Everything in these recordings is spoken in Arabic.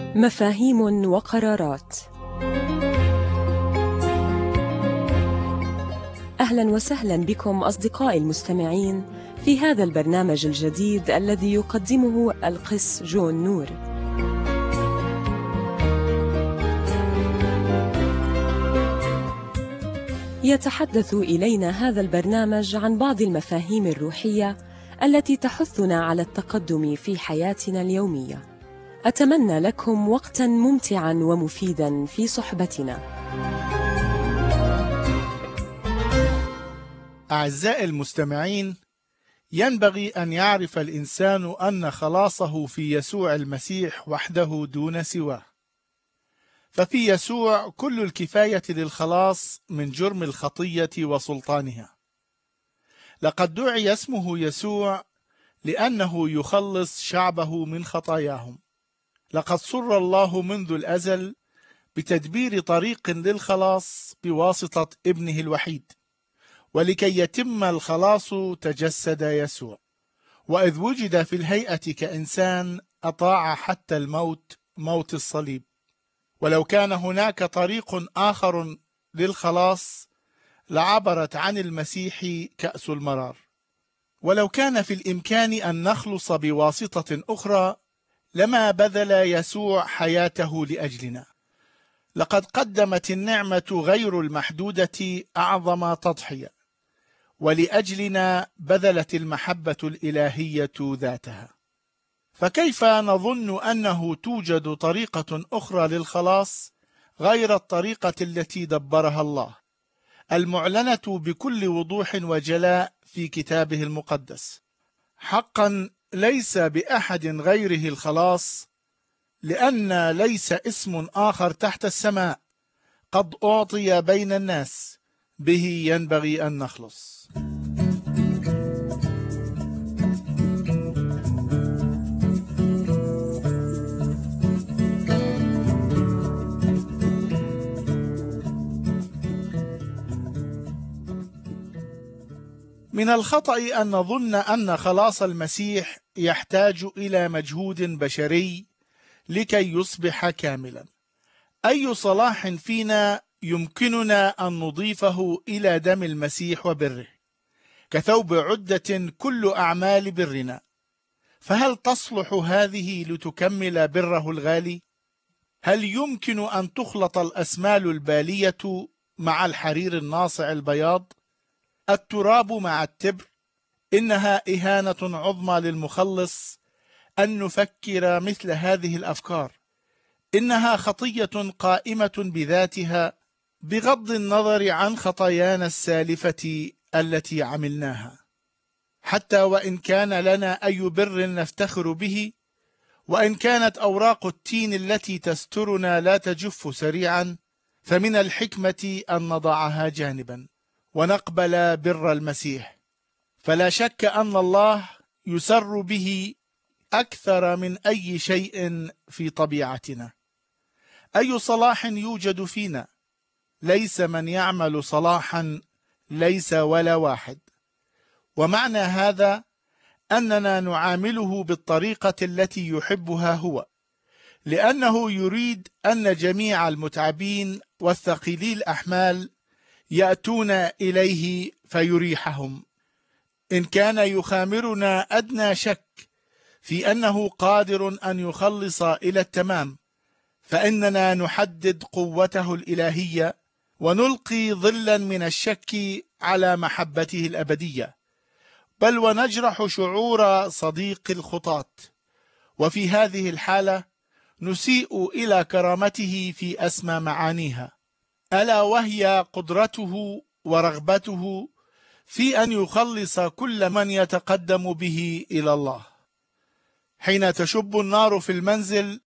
مفاهيم وقرارات. أهلا وسهلا بكم أصدقائي المستمعين في هذا البرنامج الجديد الذي يقدمه القس جون نور. يتحدث إلينا هذا البرنامج عن بعض المفاهيم الروحية التي تحثنا على التقدم في حياتنا اليومية. أتمنى لكم وقتاً ممتعاً ومفيداً في صحبتنا. أعزائي المستمعين، ينبغي أن يعرف الإنسان أن خلاصه في يسوع المسيح وحده دون سواه، ففي يسوع كل الكفاية للخلاص من جرم الخطية وسلطانها. لقد دعي اسمه يسوع لأنه يخلص شعبه من خطاياهم. لقد سر الله منذ الأزل بتدبير طريق للخلاص بواسطة ابنه الوحيد، ولكي يتم الخلاص تجسد يسوع، وإذ وجد في الهيئة كإنسان أطاع حتى الموت، موت الصليب. ولو كان هناك طريق آخر للخلاص لعبرت عن المسيح كأس المرار. ولو كان في الإمكان أن نخلص بواسطة أخرى لما بذل يسوع حياته لأجلنا. لقد قدمت النعمة غير المحدودة أعظم تضحية، ولأجلنا بذلت المحبة الإلهية ذاتها. فكيف نظن أنه توجد طريقة أخرى للخلاص غير الطريقة التي دبرها الله، المعلنة بكل وضوح وجلاء في كتابه المقدس؟ حقا ليس بأحد غيره الخلاص، لأن ليس اسم آخر تحت السماء قد أعطي بين الناس به ينبغي أن نخلص. من الخطأ أن نظن أن خلاص المسيح يحتاج إلى مجهود بشري لكي يصبح كاملا. أي صلاح فينا يمكننا أن نضيفه إلى دم المسيح وبره، كثوب عدة كل أعمال برنا، فهل تصلح هذه لتكمل بره الغالي؟ هل يمكن أن تخلط الأسمال البالية مع الحرير الناصع البياض؟ التراب مع التبر؟ إنها إهانة عظمى للمخلص أن نفكر مثل هذه الأفكار. إنها خطية قائمة بذاتها بغض النظر عن خطايانا السالفة التي عملناها. حتى وإن كان لنا أي بر نفتخر به، وإن كانت أوراق التين التي تسترنا لا تجف سريعا، فمن الحكمة أن نضعها جانبا ونقبل بر المسيح. فلا شك أن الله يسر به أكثر من أي شيء في طبيعتنا. أي صلاح يوجد فينا؟ ليس من يعمل صلاحا، ليس ولا واحد. ومعنى هذا أننا نعامله بالطريقة التي يحبها هو، لأنه يريد أن جميع المتعبين والثقيلي الأحمال يأتون إليه فيريحهم. إن كان يخامرنا أدنى شك في أنه قادر أن يخلص إلى التمام، فإننا نحدد قوته الإلهية ونلقي ظلا من الشك على محبته الأبدية، بل ونجرح شعور صديق الخطاة. وفي هذه الحالة نسيء إلى كرامته في أسمى معانيها، ألا وهي قدرته ورغبته في أن يخلص كل من يتقدم به إلى الله. حين تشب النار في المنزل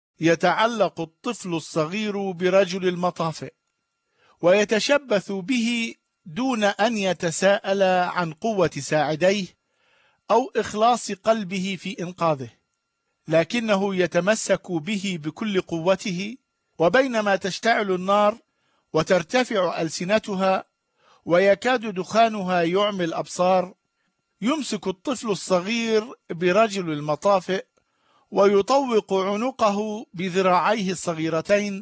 يتعلق الطفل الصغير برجل المطافئ ويتشبث به دون أن يتساءل عن قوة ساعديه أو إخلاص قلبه في إنقاذه، لكنه يتمسك به بكل قوته. وبينما تشتعل النار وترتفع ألسنتها ويكاد دخانها يعمي الأبصار، يمسك الطفل الصغير برجل المطافئ ويطوق عنقه بذراعيه الصغيرتين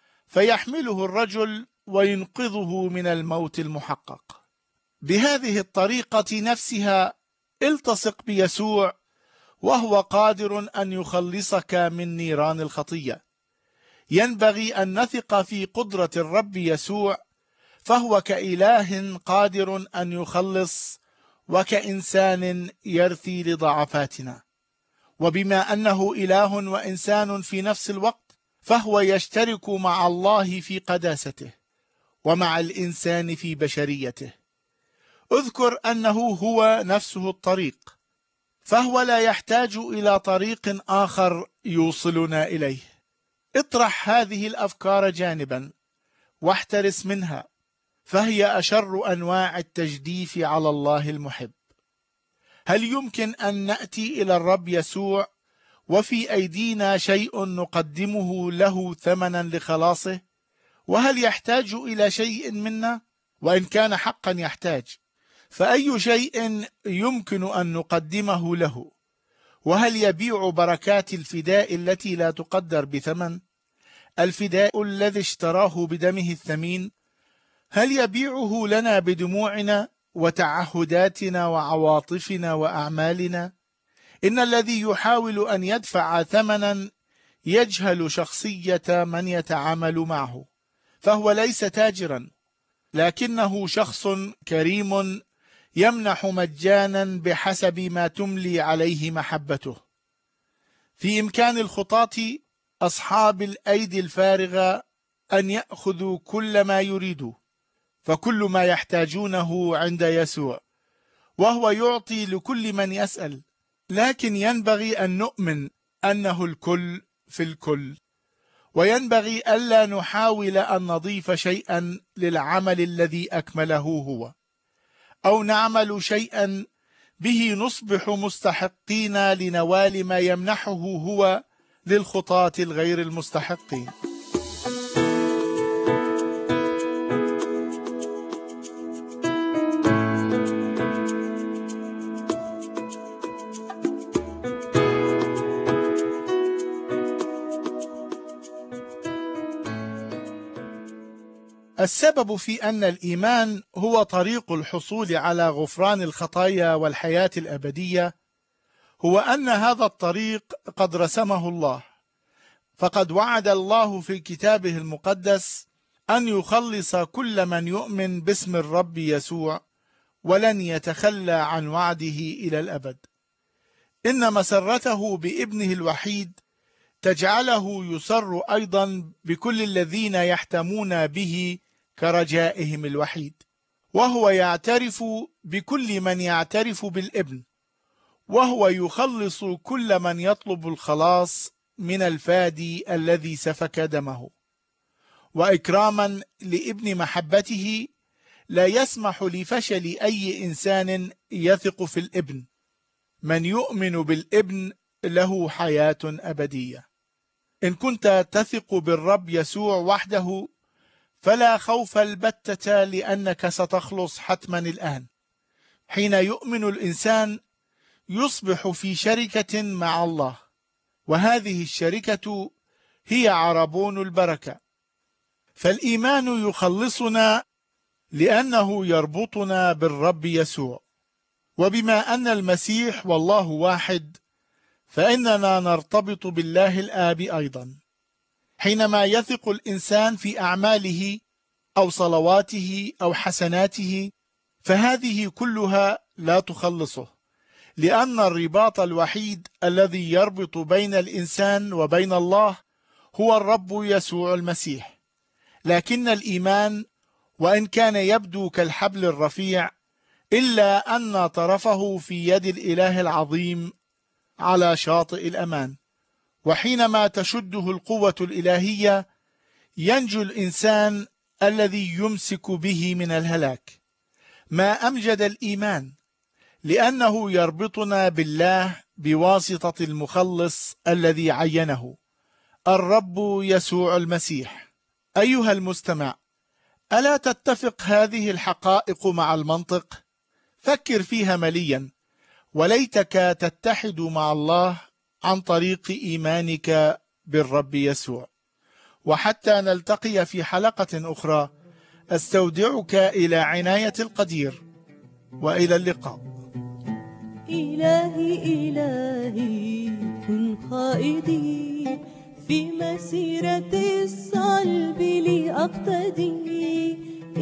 فيحمله الرجل وينقذه من الموت المحقق. بهذه الطريقة نفسها التصق بيسوع وهو قادر أن يخلصك من نيران الخطية. ينبغي أن نثق في قدرة الرب يسوع، فهو كإله قادر أن يخلص وكإنسان يرثي لضعفاتنا. وبما أنه إله وإنسان في نفس الوقت، فهو يشترك مع الله في قداسته ومع الإنسان في بشريته. اذكر أنه هو نفسه الطريق، فهو لا يحتاج إلى طريق آخر يوصلنا إليه. اطرح هذه الأفكار جانبا واحترس منها، فهي أشر أنواع التجديف على الله المحب. هل يمكن أن نأتي إلى الرب يسوع وفي أيدينا شيء نقدمه له ثمنا لخلاصه؟ وهل يحتاج إلى شيء منا؟ وإن كان حقا يحتاج، فأي شيء يمكن أن نقدمه له؟ وهل يبيع بركات الفداء التي لا تقدر بثمن؟ الفداء الذي اشتراه بدمه الثمين، هل يبيعه لنا بدموعنا وتعهداتنا وعواطفنا وأعمالنا؟ إن الذي يحاول أن يدفع ثمنا يجهل شخصية من يتعامل معه، فهو ليس تاجرا، لكنه شخص كريم يمنح مجانا بحسب ما تملي عليه محبته. في إمكان الخطاة أصحاب الأيدي الفارغة أن يأخذوا كل ما يريدوا، فكل ما يحتاجونه عند يسوع، وهو يعطي لكل من يسأل. لكن ينبغي أن نؤمن أنه الكل في الكل، وينبغي ألا نحاول أن نضيف شيئا للعمل الذي أكمله هو، أو نعمل شيئا به نصبح مستحقين لنوال ما يمنحه هو للخطاة الغير المستحقين. السبب في أن الإيمان هو طريق الحصول على غفران الخطايا والحياة الأبدية هو أن هذا الطريق قد رسمه الله، فقد وعد الله في كتابه المقدس أن يخلص كل من يؤمن باسم الرب يسوع، ولن يتخلى عن وعده إلى الأبد. إن مسرته بابنه الوحيد تجعله يسر أيضا بكل الذين يحتمون به كرجائهم الوحيد، وهو يعترف بكل من يعترف بالابن، وهو يخلص كل من يطلب الخلاص من الفادي الذي سفك دمه. وإكراما لابن محبته لا يسمح لفشل أي إنسان يثق في الابن. من يؤمن بالابن له حياة أبدية. إن كنت تثق بالرب يسوع وحده فلا خوف البتة، لأنك ستخلص حتما الآن. حين يؤمن الإنسان يصبح في شركة مع الله، وهذه الشركة هي عربون البركة. فالإيمان يخلصنا لأنه يربطنا بالرب يسوع، وبما أن المسيح والله واحد فإننا نرتبط بالله الآب أيضا. حينما يثق الإنسان في أعماله أو صلواته أو حسناته، فهذه كلها لا تخلصه، لأن الرباط الوحيد الذي يربط بين الإنسان وبين الله هو الرب يسوع المسيح. لكن الإيمان وإن كان يبدو كالحبل الرفيع، إلا أن طرفه في يد الإله العظيم على شاطئ الأمان، وحينما تشده القوة الإلهية ينجو الإنسان الذي يمسك به من الهلاك. ما أمجد الإيمان، لأنه يربطنا بالله بواسطة المخلص الذي عينه، الرب يسوع المسيح. أيها المستمع، ألا تتفق هذه الحقائق مع المنطق؟ فكر فيها مليا، وليتك تتحد مع الله عن طريق إيمانك بالرب يسوع. وحتى نلتقي في حلقة أخرى، أستودعك إلى عناية القدير، وإلى اللقاء. إلهي كن قائدي في مسيرة الصلب لأقتدي.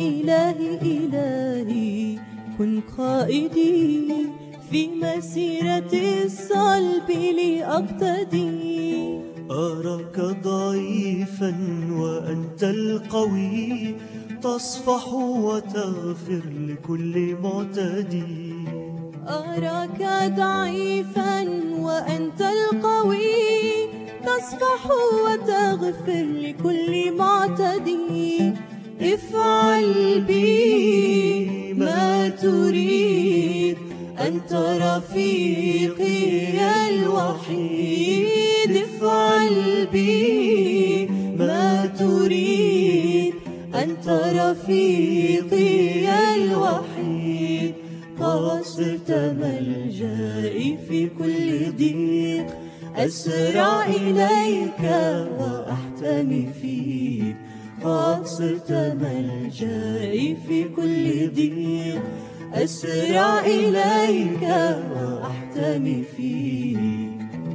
إلهي كن قائدي في مسيرة الصلب لأقتدي. أراك ضعيفا وأنت القوي، تصفح وتغفر لكل معتدي. أراك ضعيفا وأنت القوي، تصفح وتغفر لكل معتدي. افعل بي ما تريد، أنت رفيقي الوحيد. افعل بي ما تريد، أنت رفيقي الوحيد. قد صرت ملجئي في كل ضيق، أسرع إليك وأحتمي فيك. قد صرت ملجئي في كل ضيق، أسرع إليك وأحتمي فيك.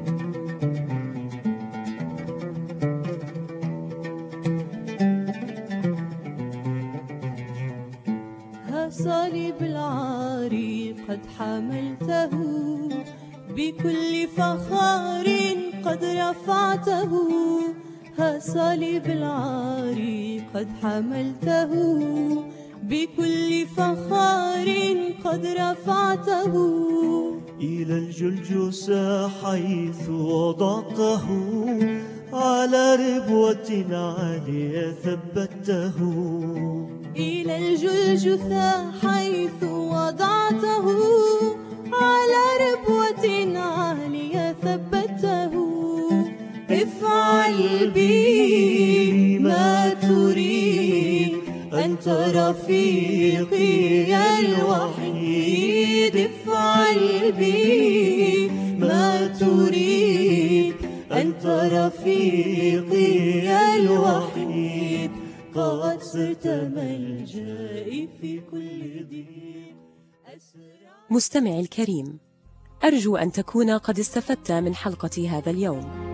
ها صليب العار قد حملته، بكل فخار قد رفعته. ها صليب العار قد حملته، بكل فخار قد رفعته. إلى الجلجثة حيث وضعته، على ربوة عالية ثبته. إلى الجلجثة حيث وضعته، على ربوة عالية ثبته. افعل بي ما تريد، أنت رفيقي الوحيد. افعل بي ما تريد، أنت رفيقي الوحيد. قد صرت ملجئي في كل ضيق. مستمعي الكريم، أرجو أن تكون قد استفدت من حلقة هذا اليوم.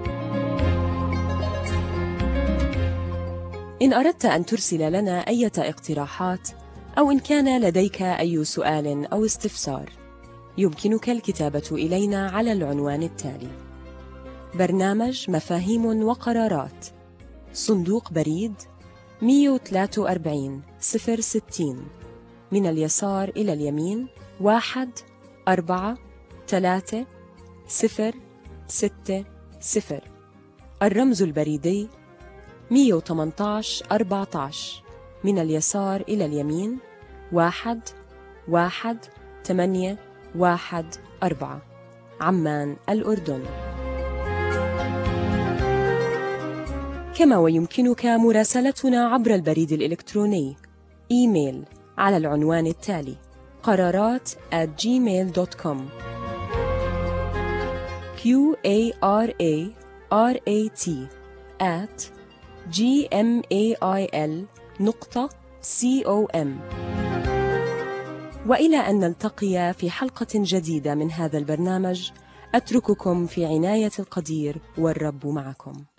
إن أردت أن ترسل لنا أي اقتراحات، أو إن كان لديك أي سؤال أو استفسار، يمكنك الكتابة إلينا على العنوان التالي: برنامج مفاهيم وقرارات، صندوق بريد 143 060، من اليسار إلى اليمين 14360. الرمز البريدي 118 14، من اليسار إلى اليمين 11814، عمان الأردن. كما ويمكنك مراسلتنا عبر البريد الإلكتروني إيميل على العنوان التالي: قرارات@gmail.com. QARARAT@gmail.com. وإلى أن نلتقي في حلقة جديدة من هذا البرنامج، أترككم في عناية القدير، والرب معكم.